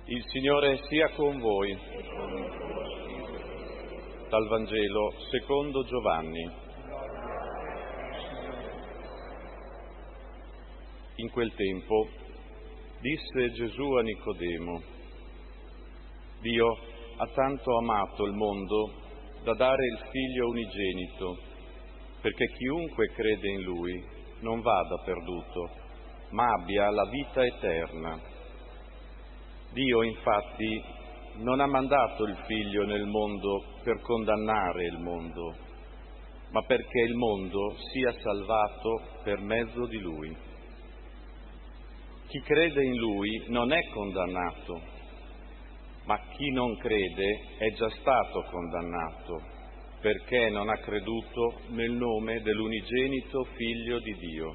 Il Signore sia con voi. Dal Vangelo secondo Giovanni. In quel tempo disse Gesù a Nicodemo: Dio ha tanto amato il mondo da dare il Figlio unigenito, perché chiunque crede in Lui non vada perduto, ma abbia la vita eterna. Dio infatti non ha mandato il Figlio nel mondo per condannare il mondo, ma perché il mondo sia salvato per mezzo di Lui. Chi crede in Lui non è condannato, ma chi non crede è già stato condannato, perché non ha creduto nel nome dell'unigenito Figlio di Dio.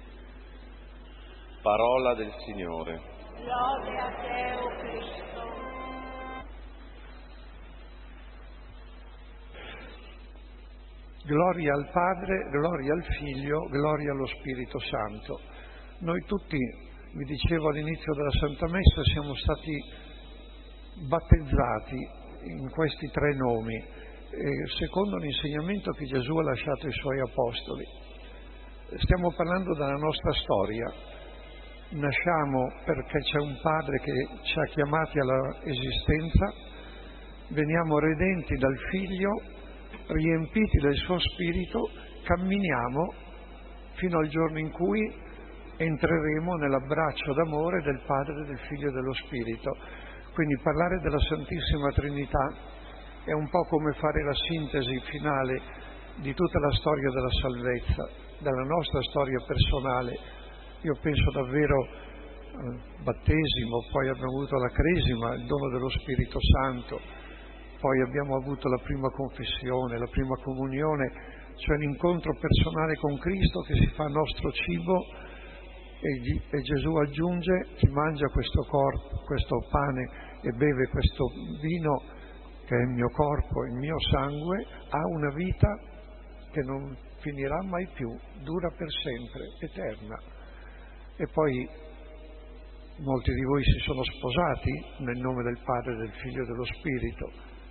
Parola del Signore. Lode a te, o Cristo. Gloria al Padre, gloria al Figlio, gloria allo Spirito Santo. Noi tutti, vi dicevo all'inizio della Santa Messa, siamo stati battezzati in questi tre nomi, secondo l'insegnamento che Gesù ha lasciato ai Suoi Apostoli. Stiamo parlando della nostra storia. Nasciamo perché c'è un Padre che ci ha chiamati alla esistenza, veniamo redenti dal Figlio, riempiti del suo Spirito, camminiamo fino al giorno in cui entreremo nell'abbraccio d'amore del Padre, del Figlio e dello Spirito. Quindi parlare della Santissima Trinità è un po' come fare la sintesi finale di tutta la storia della salvezza, della nostra storia personale. Io penso davvero al battesimo, poi abbiamo avuto la cresima, il dono dello Spirito Santo, poi abbiamo avuto la prima confessione, la prima comunione, cioè l'incontro personale con Cristo che si fa nostro cibo e Gesù aggiunge: chi mangia questo corpo, questo pane e beve questo vino che è il mio corpo, il mio sangue, ha una vita che non finirà mai più, dura per sempre, eterna. E poi molti di voi si sono sposati nel nome del Padre, del Figlio e dello Spirito.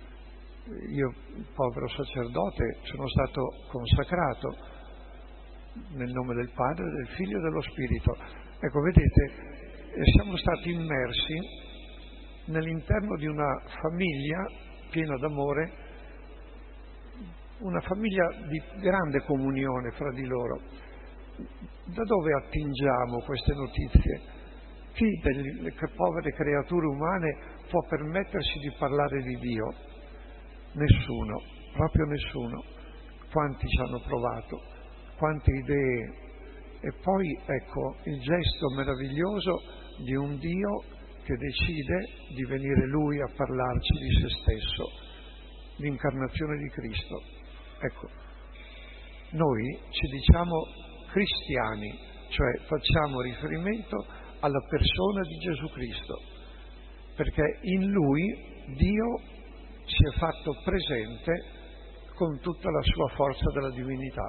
Io, povero sacerdote, sono stato consacrato nel nome del Padre, del Figlio e dello Spirito. Ecco, vedete, siamo stati immersi nell'interno di una famiglia piena d'amore, una famiglia di grande comunione fra di loro. Da dove attingiamo queste notizie? Chi delle povere creature umane può permettersi di parlare di Dio? Nessuno, proprio nessuno. Quanti ci hanno provato, quante idee. E poi ecco il gesto meraviglioso di un Dio che decide di venire Lui a parlarci di se stesso, l'incarnazione di Cristo. Ecco, noi ci diciamo cristiani, cioè facciamo riferimento alla persona di Gesù Cristo, perché in Lui Dio si è fatto presente con tutta la sua forza della divinità.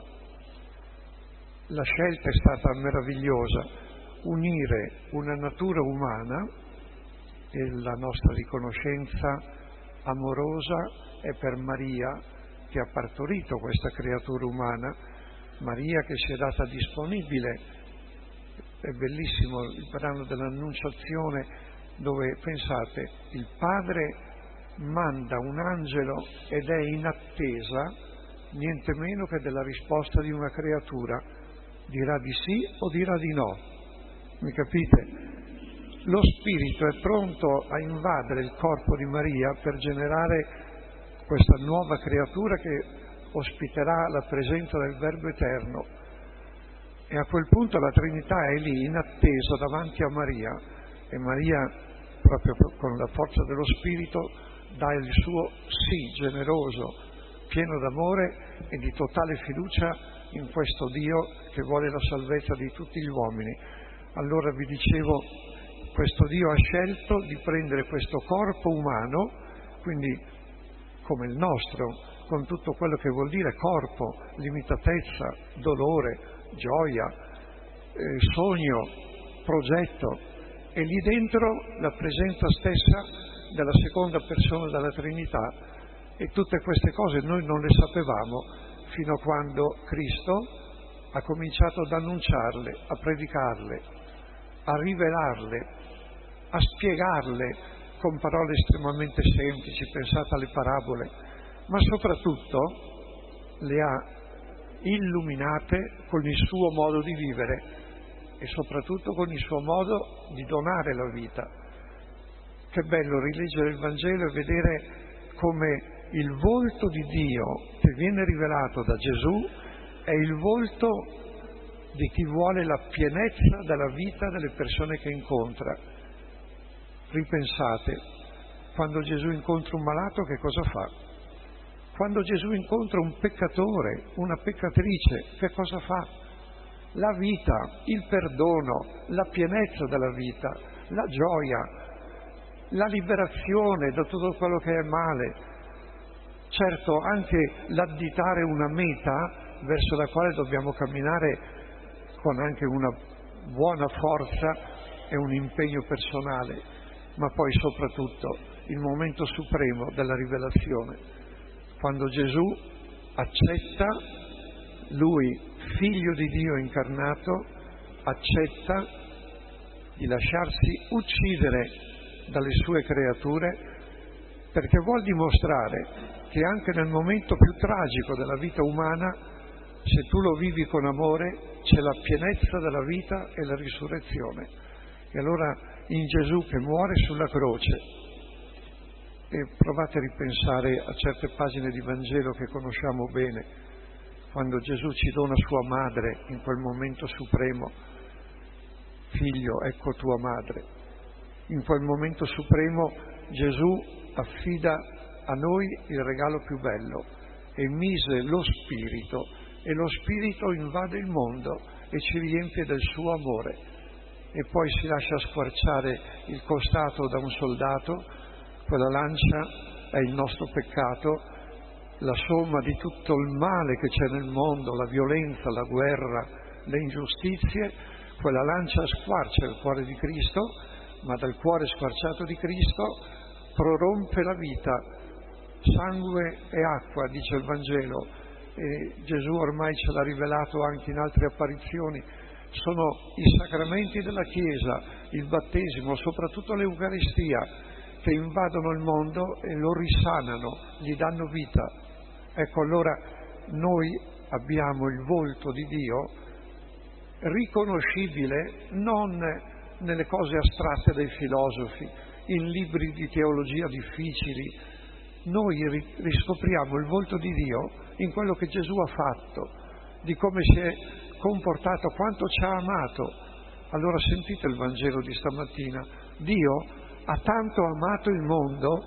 La scelta è stata meravigliosa, unire una natura umana, e la nostra riconoscenza amorosa è per Maria che ha partorito questa creatura umana, Maria che si è data disponibile. È bellissimo il brano dell'Annunciazione dove, pensate, il Padre manda un angelo ed è in attesa niente meno che della risposta di una creatura. Dirà di sì o dirà di no? Mi capite? Lo Spirito è pronto a invadere il corpo di Maria per generare questa nuova creatura che ospiterà la presenza del Verbo Eterno. E a quel punto la Trinità è lì in attesa davanti a Maria, e Maria, proprio con la forza dello Spirito, dà il suo sì generoso, pieno d'amore e di totale fiducia in questo Dio che vuole la salvezza di tutti gli uomini. Allora vi dicevo, questo Dio ha scelto di prendere questo corpo umano, quindi come il nostro, con tutto quello che vuol dire corpo, limitatezza, dolore, gioia, sogno, progetto, e lì dentro la presenza stessa della seconda persona della Trinità, e tutte queste cose noi non le sapevamo fino a quando Cristo ha cominciato ad annunciarle, a predicarle, a rivelarle, a spiegarle con parole estremamente semplici, pensate alle parabole, ma soprattutto le ha illuminate con il suo modo di vivere e soprattutto con il suo modo di donare la vita. Che bello rileggere il Vangelo e vedere come il volto di Dio che viene rivelato da Gesù è il volto di chi vuole la pienezza della vita delle persone che incontra. Ripensate, quando Gesù incontra un malato che cosa fa? Quando Gesù incontra un peccatore, una peccatrice, che cosa fa? La vita, il perdono, la pienezza della vita, la gioia, la liberazione da tutto quello che è male. Certo, anche l'additare una meta verso la quale dobbiamo camminare con anche una buona forza e un impegno personale, ma poi soprattutto il momento supremo della rivelazione, quando Gesù accetta, Lui, Figlio di Dio incarnato, accetta di lasciarsi uccidere dalle sue creature, perché vuol dimostrare che anche nel momento più tragico della vita umana, se tu lo vivi con amore, c'è la pienezza della vita e la risurrezione. E allora in Gesù che muore sulla croce, e provate a ripensare a certe pagine di Vangelo che conosciamo bene, quando Gesù ci dona sua madre in quel momento supremo, figlio, ecco tua madre. In quel momento supremo Gesù affida a noi il regalo più bello e mise lo Spirito, e lo Spirito invade il mondo e ci riempie del suo amore, e poi si lascia squarciare il costato da un soldato. Quella lancia è il nostro peccato, la somma di tutto il male che c'è nel mondo, la violenza, la guerra, le ingiustizie. Quella lancia squarcia il cuore di Cristo, ma dal cuore squarciato di Cristo prorompe la vita, sangue e acqua, dice il Vangelo, e Gesù ormai ce l'ha rivelato anche in altre apparizioni. Sono i sacramenti della Chiesa, il battesimo, soprattutto l'Eucaristia, che invadono il mondo e lo risanano, gli danno vita. Ecco, allora noi abbiamo il volto di Dio riconoscibile non nelle cose astratte dei filosofi, in libri di teologia difficili. Noi riscopriamo il volto di Dio in quello che Gesù ha fatto, di come si è comportato, quanto ci ha amato. Allora sentite il Vangelo di stamattina. Dio ha tanto amato il mondo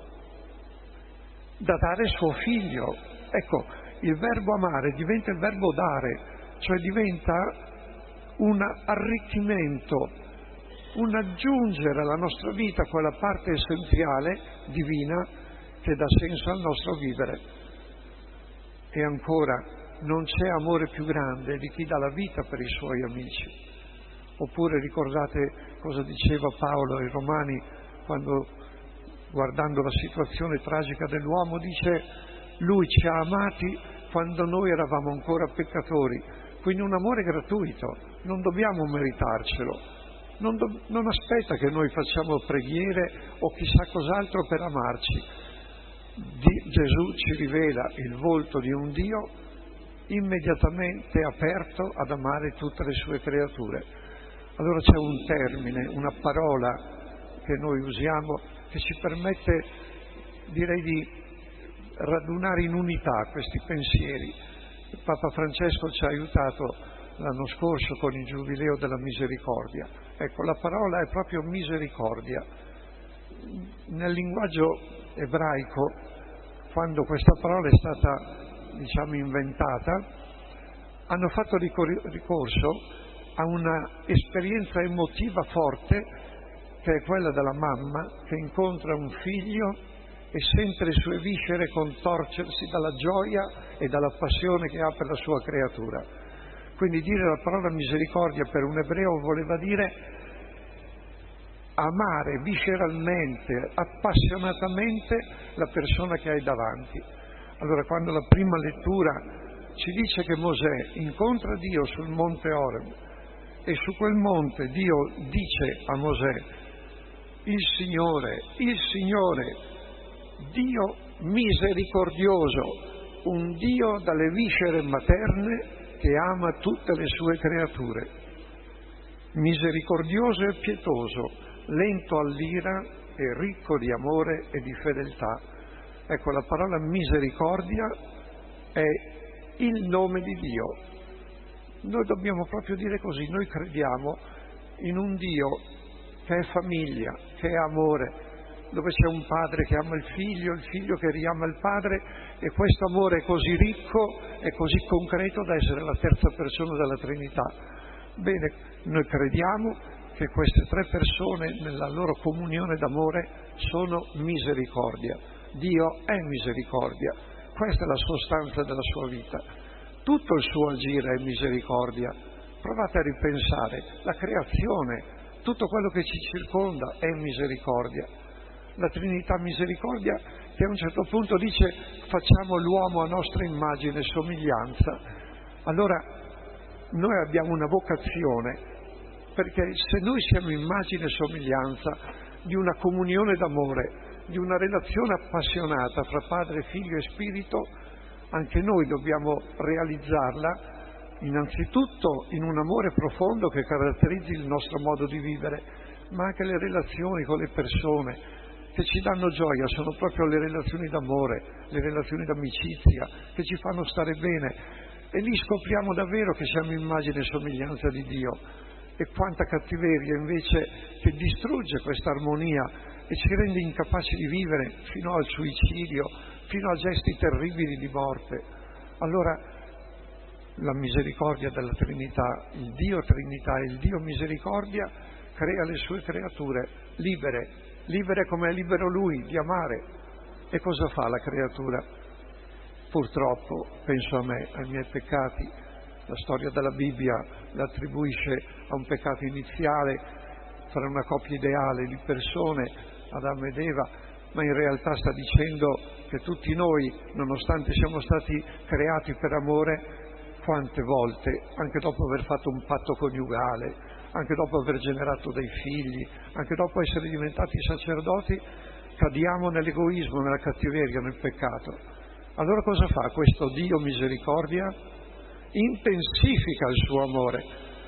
da dare suo figlio. Ecco, il verbo amare diventa il verbo dare, cioè diventa un arricchimento, un aggiungere alla nostra vita quella parte essenziale, divina, che dà senso al nostro vivere. E ancora, non c'è amore più grande di chi dà la vita per i suoi amici. Oppure ricordate cosa diceva Paolo ai Romani quando, guardando la situazione tragica dell'uomo, dice: Lui ci ha amati quando noi eravamo ancora peccatori. Quindi un amore gratuito, non dobbiamo meritarcelo. Non aspetta che noi facciamo preghiere o chissà cos'altro per amarci. Gesù ci rivela il volto di un Dio immediatamente aperto ad amare tutte le sue creature. Allora c'è un termine, una parola che noi usiamo che ci permette, direi, di radunare in unità questi pensieri. Il Papa Francesco ci ha aiutato l'anno scorso con il Giubileo della Misericordia. Ecco, la parola è proprio misericordia. Nel linguaggio ebraico, quando questa parola è stata, inventata, hanno fatto ricorso a una esperienza emotiva forte, che è quella della mamma che incontra un figlio e sente le sue viscere contorcersi dalla gioia e dalla passione che ha per la sua creatura. Quindi dire la parola misericordia per un ebreo voleva dire amare visceralmente, appassionatamente la persona che hai davanti. Allora, quando la prima lettura ci dice che Mosè incontra Dio sul monte Oreb e su quel monte Dio dice a Mosè: il Signore, Dio misericordioso, un Dio dalle viscere materne che ama tutte le sue creature, misericordioso e pietoso, lento all'ira e ricco di amore e di fedeltà. Ecco, la parola misericordia è il nome di Dio. Noi dobbiamo proprio dire così, noi crediamo in un Dio che è famiglia, che è amore, dove c'è un padre che ama il figlio che riama il padre, e questo amore è così ricco e così concreto da essere la terza persona della Trinità. Bene, noi crediamo che queste tre persone nella loro comunione d'amore sono misericordia. Dio è misericordia, questa è la sostanza della sua vita. Tutto il suo agire è misericordia. Provate a ripensare, la creazione, tutto quello che ci circonda è misericordia. La Trinità misericordia, che a un certo punto dice: facciamo l'uomo a nostra immagine e somiglianza. Allora noi abbiamo una vocazione, perché se noi siamo immagine e somiglianza di una comunione d'amore, di una relazione appassionata fra Padre, Figlio e Spirito, anche noi dobbiamo realizzarla innanzitutto in un amore profondo che caratterizzi il nostro modo di vivere, ma anche le relazioni con le persone che ci danno gioia sono proprio le relazioni d'amore, le relazioni d'amicizia che ci fanno stare bene, e lì scopriamo davvero che siamo immagine e somiglianza di Dio. E quanta cattiveria invece che distrugge questa armonia e ci rende incapaci di vivere, fino al suicidio, fino a gesti terribili di morte. Allora la misericordia della Trinità, il Dio Trinità e il Dio misericordia, crea le sue creature libere come è libero Lui di amare. E cosa fa la creatura? Purtroppo, penso a me, ai miei peccati. La storia della Bibbia l'attribuisce a un peccato iniziale fra una coppia ideale di persone, Adamo ed Eva, ma in realtà sta dicendo che tutti noi, nonostante siamo stati creati per amore, quante volte, anche dopo aver fatto un patto coniugale, anche dopo aver generato dei figli, anche dopo essere diventati sacerdoti, cadiamo nell'egoismo, nella cattiveria, nel peccato. Allora cosa fa questo Dio misericordia? Intensifica il suo amore.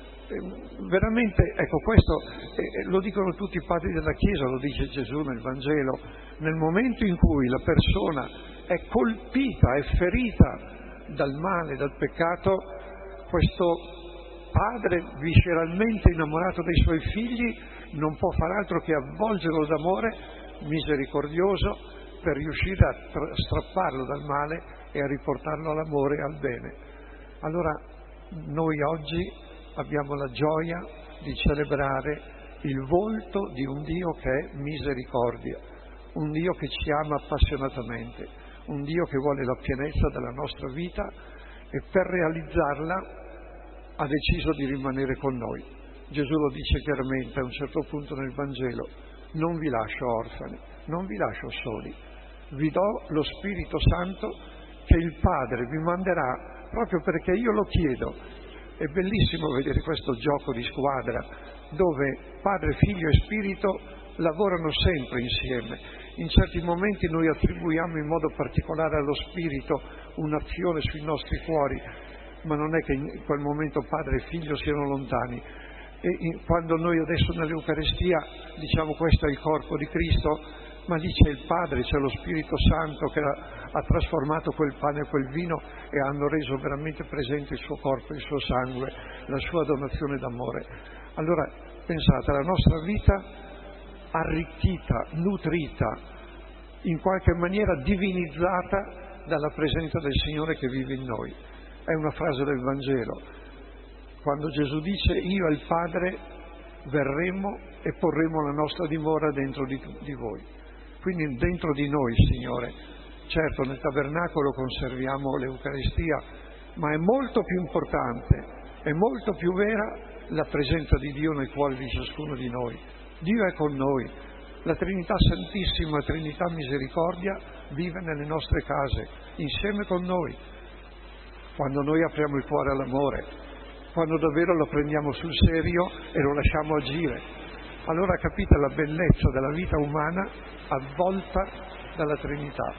Veramente, ecco, questo lo dicono tutti i padri della Chiesa, lo dice Gesù nel Vangelo. Nel momento in cui la persona è colpita, è ferita dal male, dal peccato, questo padre visceralmente innamorato dei suoi figli non può far altro che avvolgerlo d'amore misericordioso per riuscire a strapparlo dal male e a riportarlo all'amore e al bene. Allora noi oggi abbiamo la gioia di celebrare il volto di un Dio che è misericordia, un Dio che ci ama appassionatamente, un Dio che vuole la pienezza della nostra vita e per realizzarla ha deciso di rimanere con noi. Gesù lo dice chiaramente a un certo punto nel Vangelo: non vi lascio orfani, non vi lascio soli, vi do lo Spirito Santo che il Padre vi manderà proprio perché io lo chiedo. È bellissimo vedere questo gioco di squadra dove Padre, Figlio e Spirito lavorano sempre insieme. In certi momenti noi attribuiamo in modo particolare allo Spirito un'azione sui nostri cuori, ma non è che in quel momento Padre e Figlio siano lontani. E quando noi adesso nell'Eucaristia diciamo questo è il corpo di Cristo, ma lì c'è il Padre, c'è lo Spirito Santo che ha trasformato quel pane e quel vino e hanno reso veramente presente il suo corpo, il suo sangue, la sua donazione d'amore. Allora pensate, la nostra vita arricchita, nutrita, in qualche maniera divinizzata dalla presenza del Signore che vive in noi. È una frase del Vangelo, quando Gesù dice: io e il Padre verremo e porremo la nostra dimora dentro di voi. Quindi dentro di noi, Signore. Certo, nel tabernacolo conserviamo l'Eucaristia, ma è molto più importante, è molto più vera la presenza di Dio nel cuore di ciascuno di noi. Dio è con noi. La Trinità Santissima, Trinità Misericordia, vive nelle nostre case, insieme con noi. Quando noi apriamo il cuore all'amore, quando davvero lo prendiamo sul serio e lo lasciamo agire, allora capite la bellezza della vita umana avvolta dalla Trinità.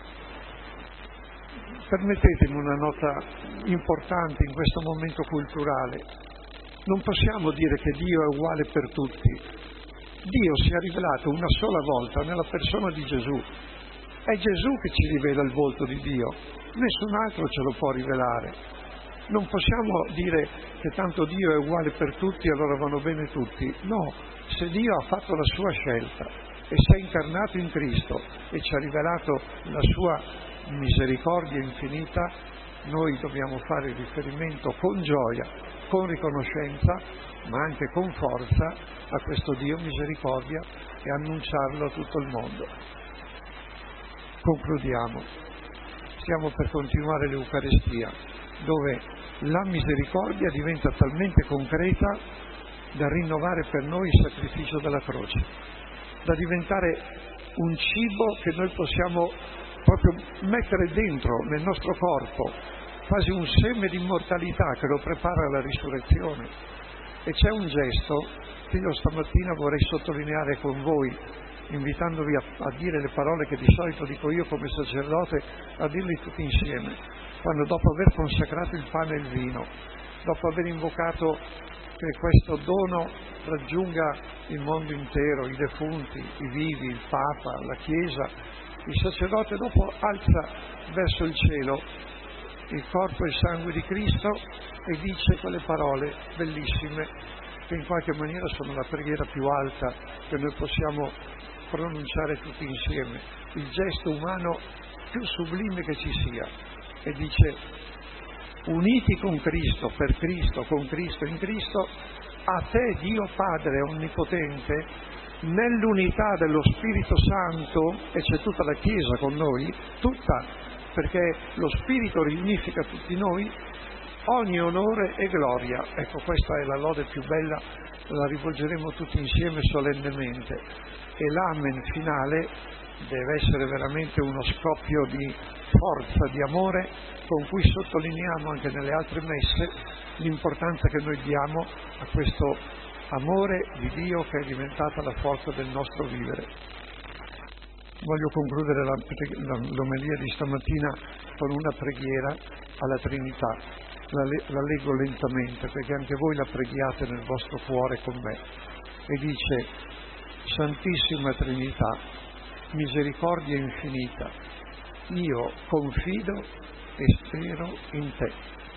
Permettetemi una nota importante in questo momento culturale. Non possiamo dire che Dio è uguale per tutti. Dio si è rivelato una sola volta nella persona di Gesù. È Gesù che ci rivela il volto di Dio, nessun altro ce lo può rivelare. Non possiamo dire che tanto Dio è uguale per tutti, allora vanno bene tutti. No, se Dio ha fatto la sua scelta e si è incarnato in Cristo e ci ha rivelato la sua misericordia infinita, noi dobbiamo fare riferimento con gioia, con riconoscenza, ma anche con forza a questo Dio misericordia e annunciarlo a tutto il mondo. Concludiamo. Stiamo per continuare l'Eucaristia, dove la misericordia diventa talmente concreta da rinnovare per noi il sacrificio della croce, da diventare un cibo che noi possiamo proprio mettere dentro nel nostro corpo, quasi un seme di immortalità che lo prepara alla risurrezione. E c'è un gesto che io stamattina vorrei sottolineare con voi, invitandovi a dire le parole che di solito dico io come sacerdote, a dirle tutti insieme, quando dopo aver consacrato il pane e il vino, dopo aver invocato che questo dono raggiunga il mondo intero, i defunti, i vivi, il Papa, la Chiesa, il sacerdote dopo alza verso il cielo il corpo e il sangue di Cristo e dice quelle parole bellissime che in qualche maniera sono la preghiera più alta che noi possiamo pronunciare tutti insieme, il gesto umano più sublime che ci sia, e dice: uniti con Cristo, per Cristo, con Cristo, in Cristo, a te Dio Padre Onnipotente, nell'unità dello Spirito Santo, e c'è tutta la Chiesa con noi, tutta, perché lo Spirito riunifica tutti noi, ogni onore e gloria. Ecco, questa è la lode più bella, la rivolgeremo tutti insieme solennemente. E l'amen finale deve essere veramente uno scoppio di forza, di amore, con cui sottolineiamo anche nelle altre messe l'importanza che noi diamo a questo amore di Dio che è diventata la forza del nostro vivere. Voglio concludere l'omelia di stamattina con una preghiera alla Trinità. La leggo lentamente perché anche voi la preghiate nel vostro cuore con me. E dice: Santissima Trinità, misericordia infinita, io confido e spero in te.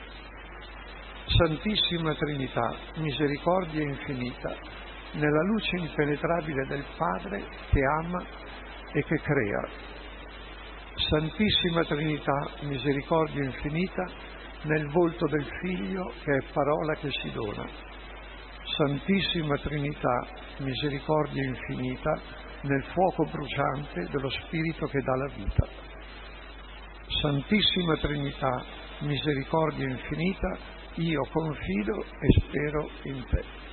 Santissima Trinità, misericordia infinita, nella luce impenetrabile del Padre che ama e che crea. Santissima Trinità, misericordia infinita, nel volto del Figlio che è parola che si dona. Santissima Trinità, misericordia infinita, nel fuoco bruciante dello Spirito che dà la vita. Santissima Trinità, misericordia infinita, io confido e spero in te.